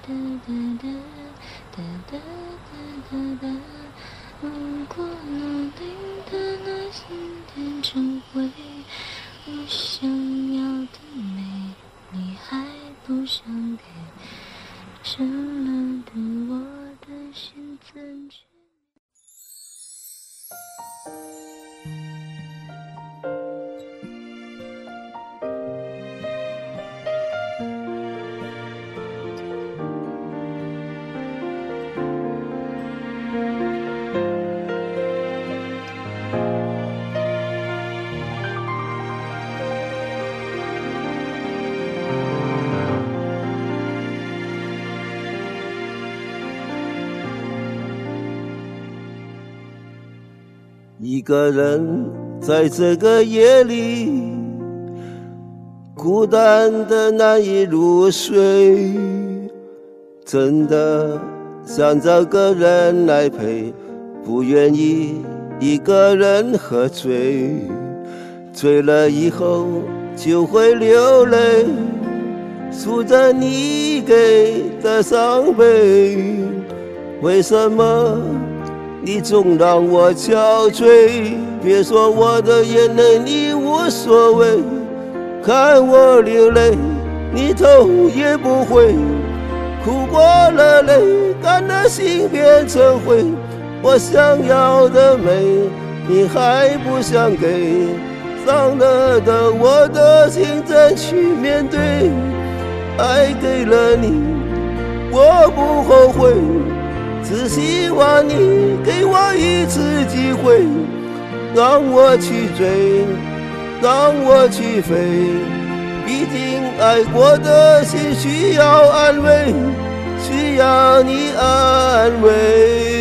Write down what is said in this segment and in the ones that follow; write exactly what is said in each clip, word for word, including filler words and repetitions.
如果努力的耐心点成灰，我想要的美你还不想给，舍了的我的心怎去。 一个人在这个夜里，孤单的难以入睡，真的想找个人来陪，不愿意一个人喝醉，醉了以后就会流泪，数着你给的伤悲，为什么你总让我憔悴？别说我的眼泪你无所谓，看我流泪你头也不回，哭过了泪，干了心变成灰，我想要的美你还不想给，伤了的我的心怎去面对？爱给了你我不后悔，只希望你给我一次机会，让我去追，让我去飞，毕竟爱过的心需要安慰，需要你安慰。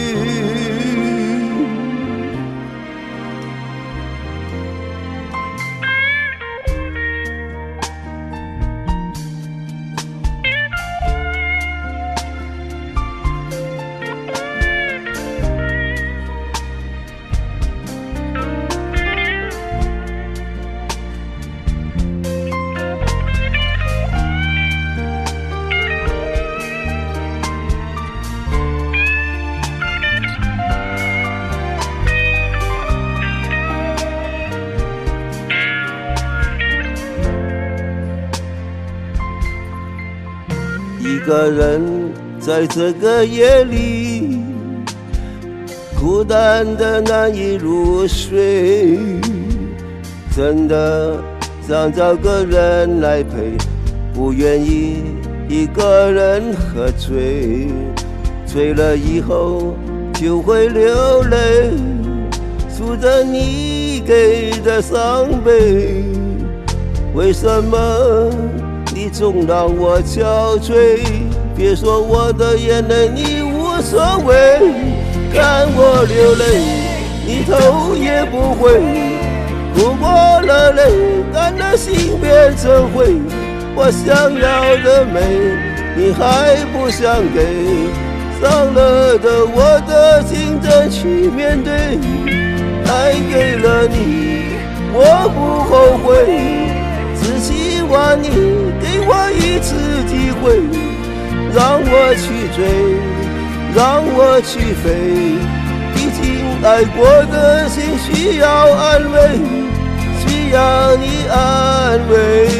一个人在这个夜里，孤单的难以入睡，真的想找个人来陪，不愿意一个人喝醉，醉了以后就会流泪，数着你给的伤悲，为什么你总让我憔悴？别说我的眼泪你无所谓，看我流泪你头也不回，哭过了泪，干了心变成灰，我想要的美你还不想给，伤了的我的心怎去面对？爱给了你我不后悔，只希望你给我一次机会，让我去追，让我去飞，毕竟爱过的心需要安慰，需要你安慰。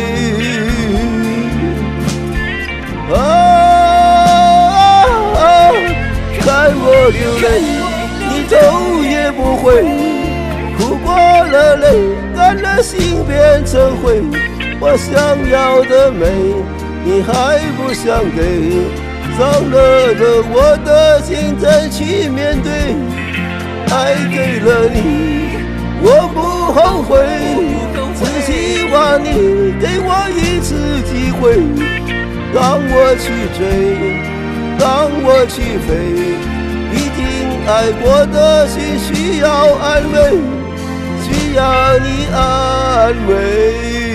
啊啊啊，看我流泪你头也不回，哭过了泪，干了心变成灰，我想要的美你还不想给，伤了的我的心怎去面对？爱给了你我不后悔，只希望你给我一次机会，让我去追，让我去飞，毕竟爱过的心需要安慰，需要你安慰。